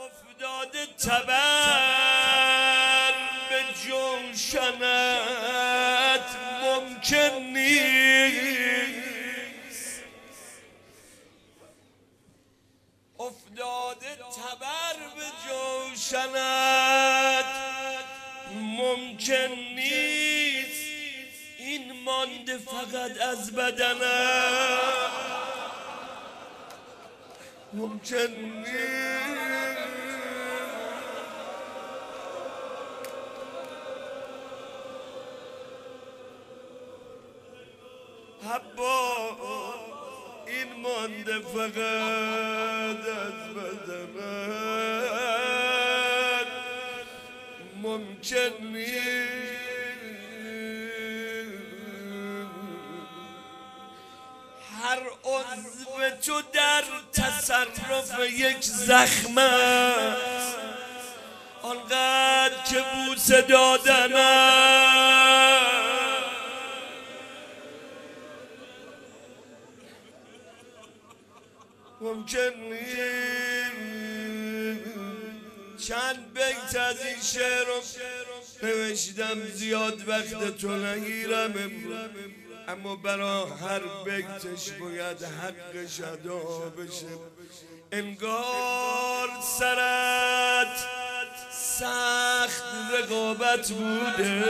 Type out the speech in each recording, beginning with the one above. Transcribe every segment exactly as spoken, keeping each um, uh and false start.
افتاده تبر به جوشنت ممکن نیست، افتاده تبر به جوشنت ممکن نیست، این مانده فقط از بدنم ممکن نیست. حبا این مانده فقط از بدنم ممکن نیست. هر عضو تو در تصرف یک زخم است، آنقدر که بوسه دادنم ممکن نیست. چند بیت از این شعر رو نوشتم، زیاد وقت تو نگیرم، اما برا هر بیتش باید حقش ادا بشه. انگار سرت سخت رقابت بوده،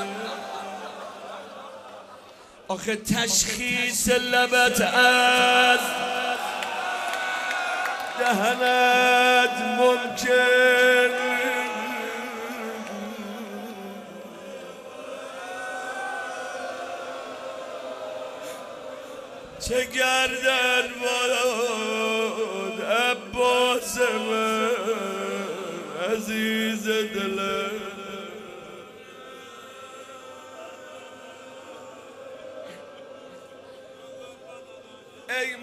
آخه تشخیص لبت از دهنت ممکن. چه گردن باد عباس من عزیز دلم، ای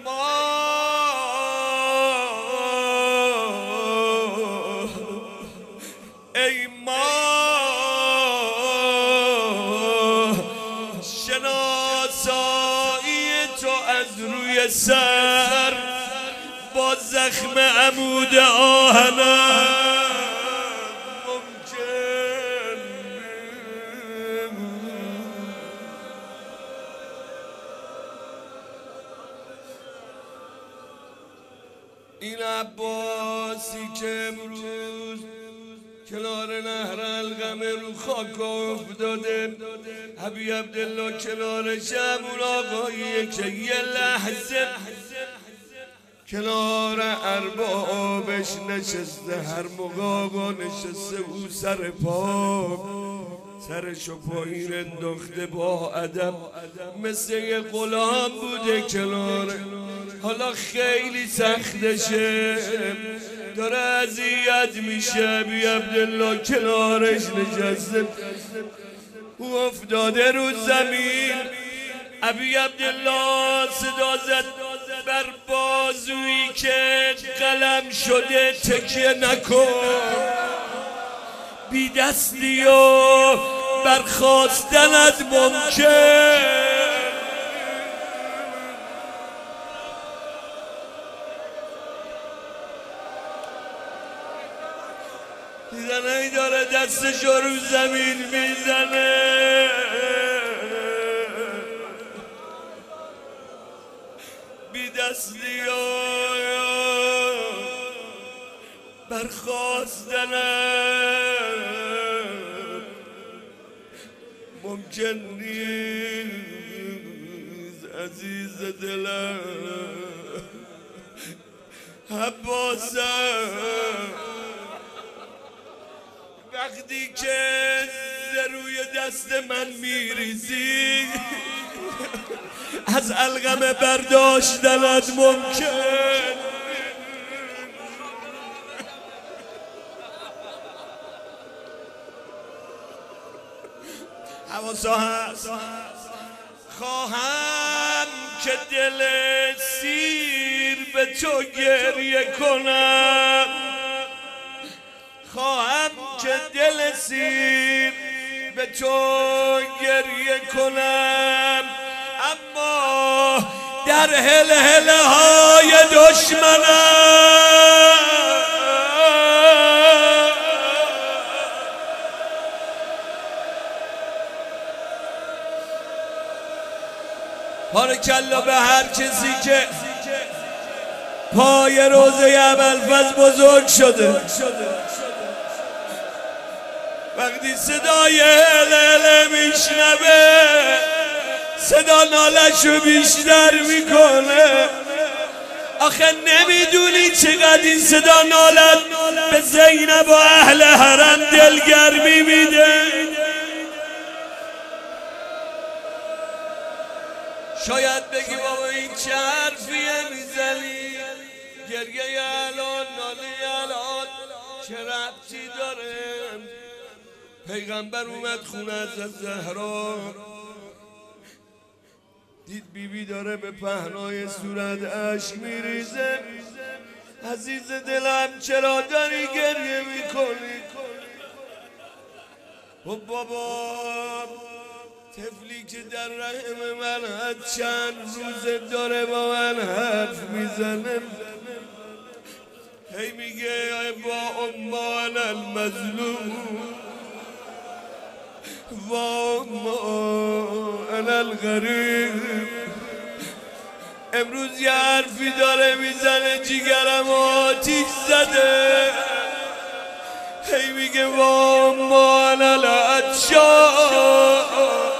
ماه ای ماه شناسایی تو از روی سر با زخم عمود آهنم ممکن. این عباسی که امروز کنار نهر القمه رو خاک افتاده، حبیب عبدالله کنارش همون آقاییه که یه لحظه کنار اربابش نشسته، هر موقع آقا نشسته او سر پا سرشو پایین انداخته با ادب مثل یه غلام بوده کناره. حالا خیلی سختشه، داره اذیت میشه، بی عبدالله کنارش نشسته، او افتاده رو زمین. ابی عبدالله صدا زد بر بازویی که قلم شده تکیه نکن، بی دستی و برخواستنت ممکن. دیدن ای داره دستش رو زمین میزنه، بی دستی و برخواستنت ممکن نیست عزیز دلم. عباسم وقتی که روی دست من میریزی از القمه برداشتنت ممکن. حواسا هست خواهم که دل سیر به تو گریه کنم، خواهم که دل سیر به تو گریه کنم، اما در هله هله های دشمنم بارکالله به هر کسی که پای روزه ابوالفضل بزرگ شده. وقتی صدای هلهله میشنوه صدا نالشو بیشتر میکنه. آخه نمیدونی چقدر این صدا نالت به زینب و اهل حرم دلگرمی میده. شاید بگی بابا این چه حرفیه میزنی، گریه الان ناله الان چه ربطی داره؟ پیغمبر اومد خونه از زهرا، دید بیبی داره به پهنای صورت اشک میریزه. عزیز دلم چرا داری گریه میکنی؟ و بابا طفلی که در رحم من هر چند روزه داره با من حرف میزنه، هی میگه با امان المظلوم و امان الغریب. امروز یه حرفی داره میزنه جیگرم آتیش زده، هی میگه و امان العطشان.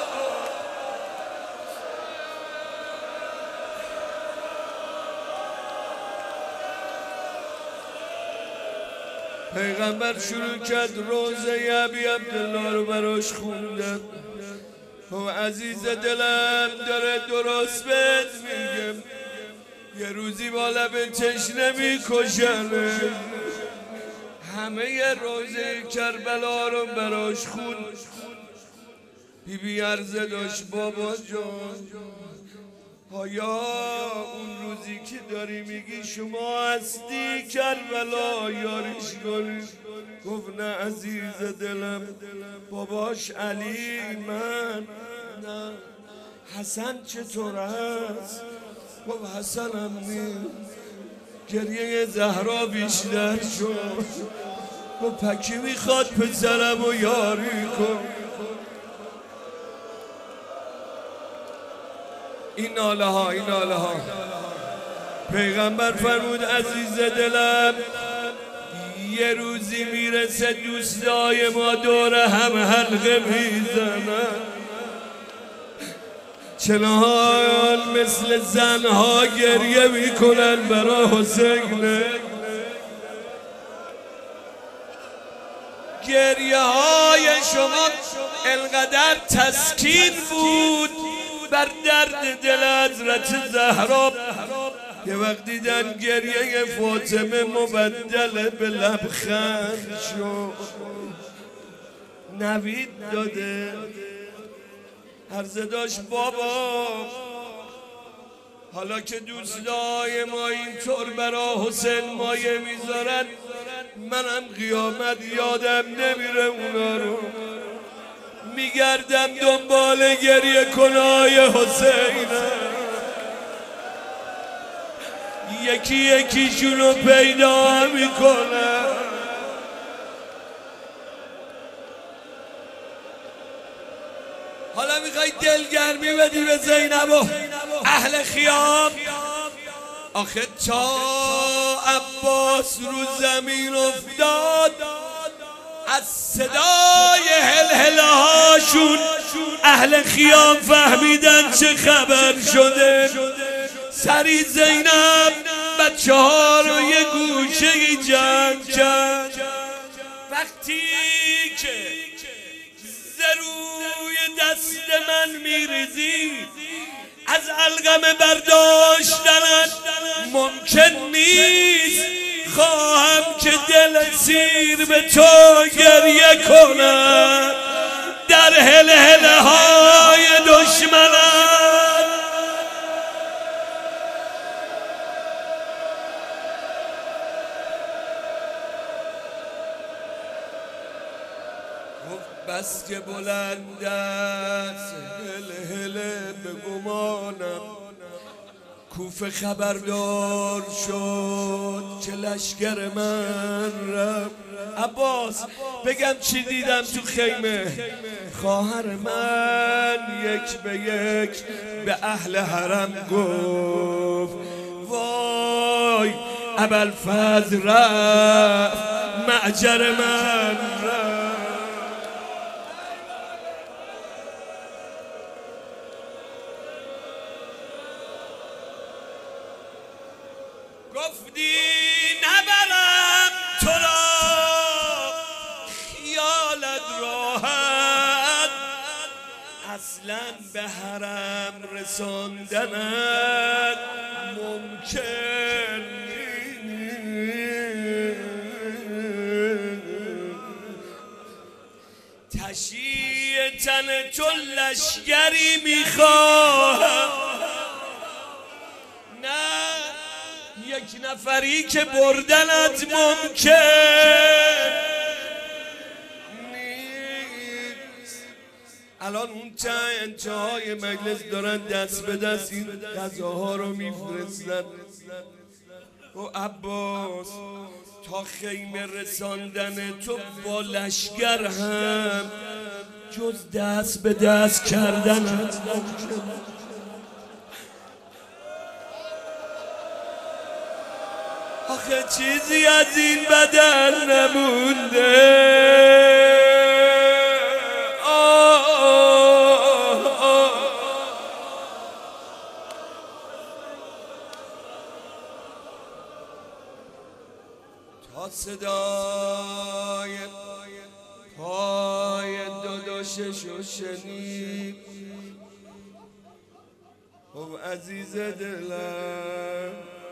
پیغمبر شروع کرد روزه ابی عبدالله رو براش خوندن. و عزیز دلم داره درست بهت میگم، یه روزی با لب تشنه میکشنه. همه یه روزه کربلا رو براش خوند. بی بی عرضه داشت بابا جان آیا اون روزی که داری میگی شما هستی کربلا یاریش کنی؟ گفت نه عزیز دلم، باباش علی، من نه. حسن چطور هست؟ گفت حسنم نیست. گریه زهرا بیشتر شد. گفت پکی میخواد پسرم و یاری کن. این ناله ها این ناله ها پیغمبر فرمود عزیز دلم یه روزی میرسه دوستای ما دور هم حلقه میزنن، چنان مثل زنها گریه میکنن برا حسین. گریه های شما انقدر تسکین بود بر درد دل حضرت زهرا. یه وقت دیدن گریه فاطمه مبدل به لبخند شد. نوید داده عرضه داشت بابا حالا که دوستای ما اینطور برا حسین مایه میذارن، منم قیامت یادم نمیره اونا رو. میگردم دنبال گریه کنای حسین، یکی یکیشونو پیدا میکنم. حالا میخوای دلگرمی بدی به زینب و اهل خیام؟ آخه تا عباس رو زمین افتاد از صدای هلهله هاشون اهل خیام فهمیدن چه خبر شده. سری زینب بچه ها رو یه گوشه جمع کرد. وقتی که زروی دست من میریزی از علقمه برداشتنت ممکن نیست، خواهم که دل سیر به تو گریه کنم در هلهله های دشمنم. بس که بلند است هلهله به گمانم، کوفه خبردار شد که لشکر من رفت. عباس بگم چی دیدم تو خیمه. خواهر من یک به یک به اهل حرم گفت وای ابوالفضل رفت معجر من رفت. گفتی نبرم تو را خیالت راحت، اصلا به حرم رساندنت ممکن تشییع تن تو لشگری میخواهم، نه یک نفری که بردنت ممکن نیست. الان اون تا انتهای مجلس دارن دست به دست این غذاها رو میفرستن. و عباس تا خیمه رساندن تو با لشگر هم جز دست به دست کردنت ممکن. آخه چیزی از این بدن نمونده. آه آه آه. تا صدای پای داداششو شنید خب عزیز دلم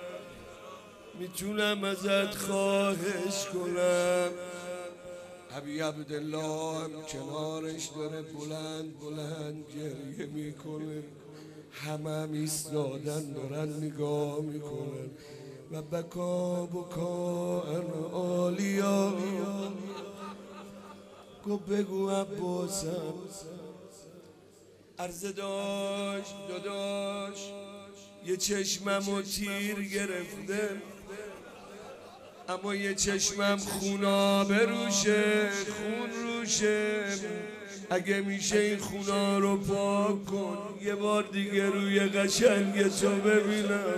میتونم ازت خواهش کنم. ابی عبدالله هم کنارش داره بلند بلند گریه میکنه، همه هم ایستادن دارن نگاه میکنن و بکا بکا ان آلیا. گفت بگو عباسم عرضه داشت داداش یه چشممو تیر گرفته، اما یه چشمم خونابه روشه، خون روشه. اگه میشه این خونا رو پاک کن یه بار دیگه روی قشنگ تو ببینم.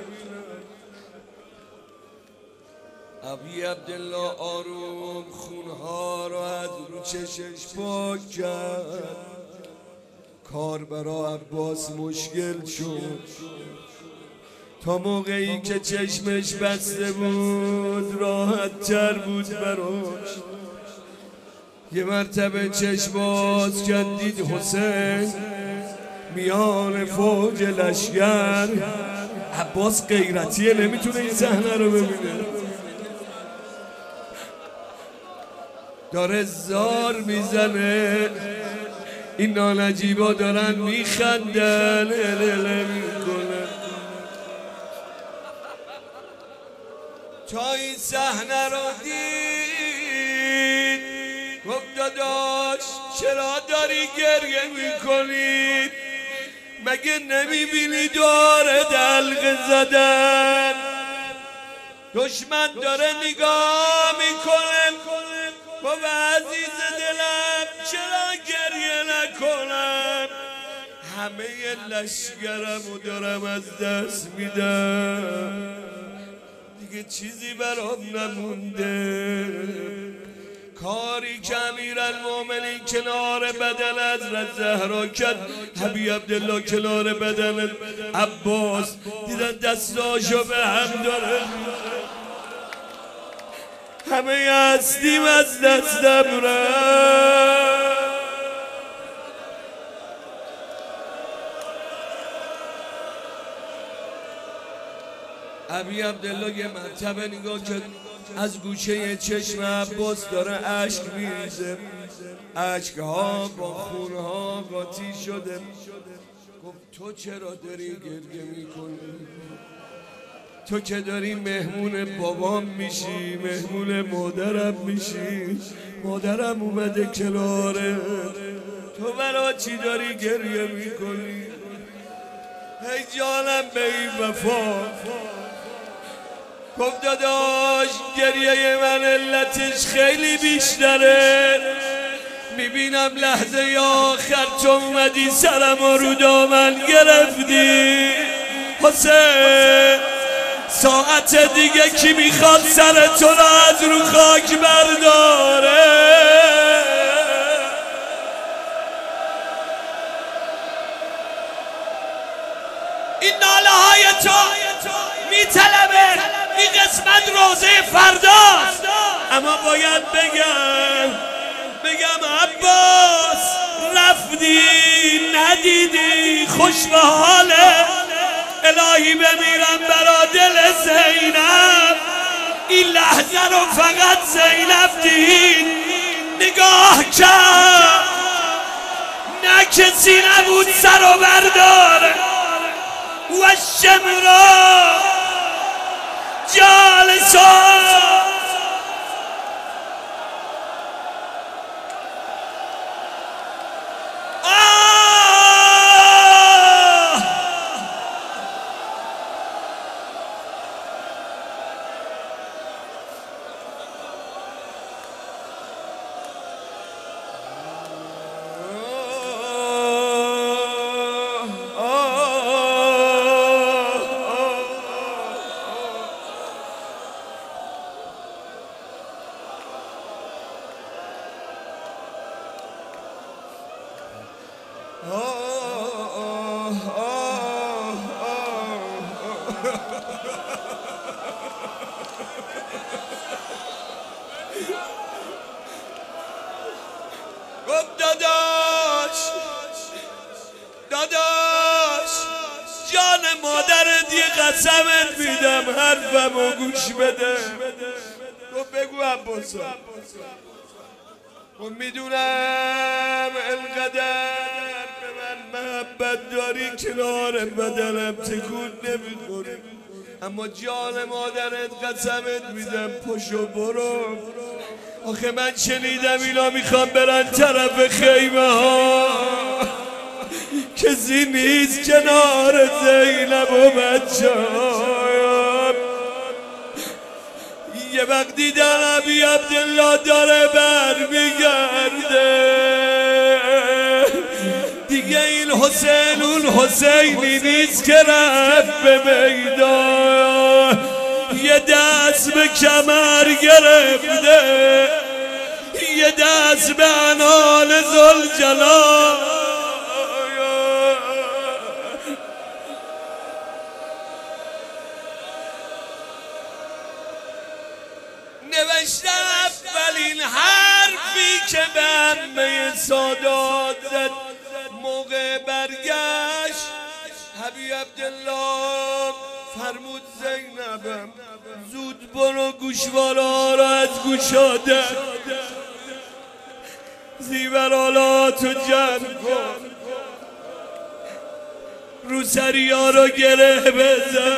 ابی عبدالله آروم خونها رو از رو چشش پاک کرد. کار برا عباس مشکل شد. تا موقعی که چشمش بسته بود راحت تر بود براش. یه مرتبه چشم باز کرد دید حسین میان فوج لشگر. عباس غیرتیه نمیتونه این صحنه رو ببینه، داره زار میزنه. این نانجیبا دارن میخندن اله میکنن. تا این صحنه رو دید گفت داداش چرا داری گریه میکنید؟ مگه نمیبینی داره دلق زدن؟ دشمن داره نگاه میکنه. بابا عزیز دلم چرا گریه نکنم؟ همه لشگرمو دارم از دست میدم، دیگه چیزی برام نمونده. کاری که امیرالمومنین کنار بدن حضرت زهرا کرد، ابی عبدالله کنار بدن عباس دیدن دستاشو به هم داره. همه هستیم از دستم رفت. ابی عبدالله یه مرتبه نگاه کرد از گوشه چشم عباس داره اشک میریزه، اشکها با خونها قاطی شده. گفت تو چرا داری گریه میکنی؟ تو که داری مهمون بابام میشی، مهمون مادرم میشی، مادرم اومده کناره، تو برا چی داری گریه میکنی؟ ای جانم به این وفا، گفت داداش گریه من علتش خیلی بیشتره، میبینم لحظه آخر تو اومدی سرم و رو دامن گرفتی. حسین ساعت دیگه کی میخواد سر تو را از رو خاک برداره؟ این ناله های تو میطلبه، این قسمت روزه فرداست. اما باید بگم بگم عباس رفتی ندیدی خوش به حاله. الهی بمیرم برا دل زینب، این لحظه رو فقط زینب دید، نگاه کرد نه کسی نبود سر و برداره. و شمرا جالسا گفت داداش داداش جان مادرت یه قسمت میدم حرفمو گوش بده. گفت بگو عباسا. گفت میدونم انقدر به من محبت داری کنار بدنم تکون نمیخوری، اما جان مادرت قسمت میدم پشو برو. آخه من شنیدم اینا میخوام برن طرف خیمه ها، کسی نیست کنار زینب و بچه هایم. یه وقت دیدن ابی عبدالله داره بر میگرده، دیگه این حسین اون حسینی نیست که رفت به میدان. یه دست به کمر گرفته، یه دست به انال ذوالجلال. نوشته اولین حرفی که به عمه سادات زد موقع برگشت، ابی عبدالله فرمود زینبم زود برو گوشوارا را از گوشاده زیورالاتو جمع کن، روسریا رو گره بزن.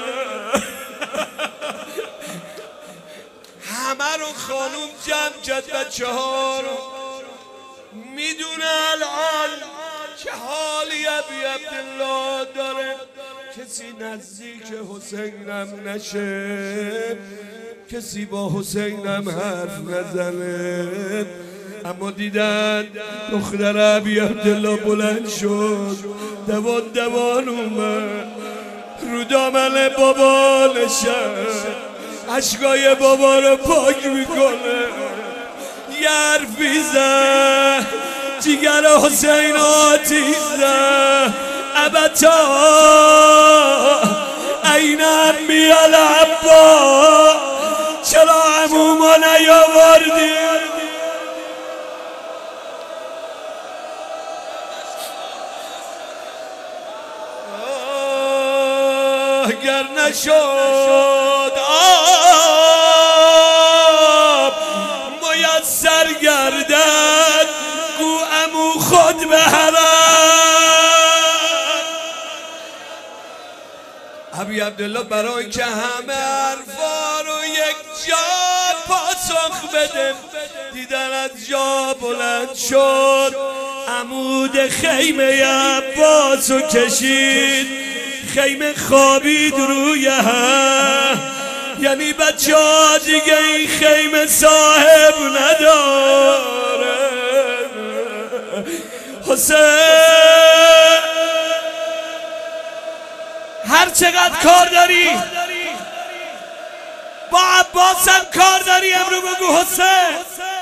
همه رو خانوم جمع کرد، بچه ها رو میدونه الان چه حالی ابی عبدالله داره. کسی نزدیک حسینم نشه، کسی با حسینم حرف نزنه. اما دیدن دختر ابی عبدالله بلند شد، دوان دوان اومد رو دامن بابا نشست، اشکای بابا رو پاک میکنه. یه حرفی زد جیگر حسین آتیش زد، ابتا این امی العباس چرا عموما نیاوردی؟ اگر نشد آب میسر گردد گو عمو خود به حرم. ابی عبدالله برای که همه حرفا رو یک جا پاسخ بده، دیدن از جا بلند شد، عمود خیمه عباس رو کشید، خیمه خوابید روی هم. یعنی بچه ها دیگه این خیمه صاحب نداره. حسین هر چقدر کار داری با عباس هم کار داری، امرو بگو حسین